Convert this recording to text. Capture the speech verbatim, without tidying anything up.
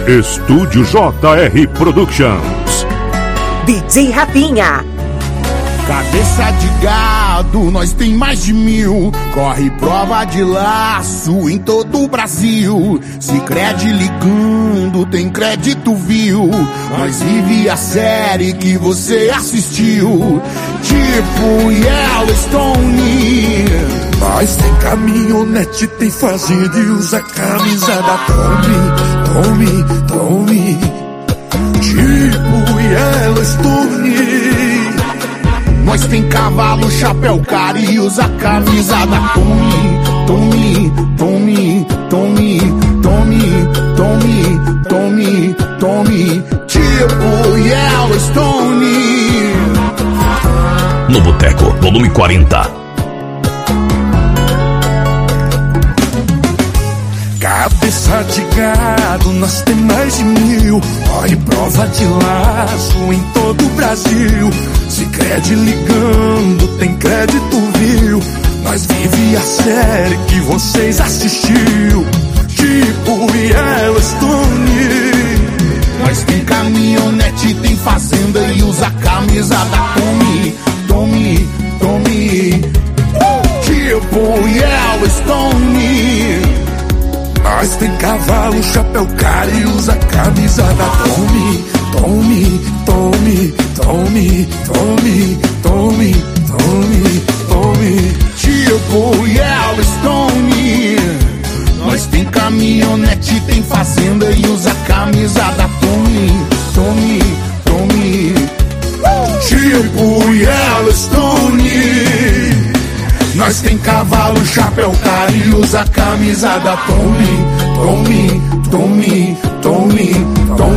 Estúdio J R Productions. D J Rafinha. Cabeça de gado, nós tem mais de mil. Corre prova de laço em todo o Brasil. Sicredi ligando, tem crédito, viu? Nós vive a série que você assistiu, tipo Yellowstone. Nós tem caminhonete, tem fazenda e usa camisa da Tommy, Tommy, Tommy. Tipo Yellowstone. Nós tem cavalo, chapéu, cara e usa camisa da Tommy, Tommy, Tommy, Tommy, Tommy, Tommy, Tommy, Tommy, tipo Yellowstone. No Boteco, volume quarenta. Cabeça de gado, nós tem mais de mil. Corre prova de laço em todo o Brasil. Sicredi ligando, tem crédito, viu? Nós vive a série que vocês assistiu, tipo Yellowstone. Nós tem caminhonete, tem fazenda e usa camisa da Tommy, Tommy, Tommy, tipo Yellowstone. Nós tem cavalo, chapéu, cara e usa camisa da Tommy, Tommy, Tommy, Tommy, Tommy, Tommy, Tommy, Tommy, tipo Yellowstone. Nós tem caminhonete, tem fazenda e usa camisa da Tommy, Tommy, Tommy, tipo Yellowstone. Nós tem cavalo, chapéu, cara e usa camisa da Tommy, Tommy, Tommy, Tommy, Tommy.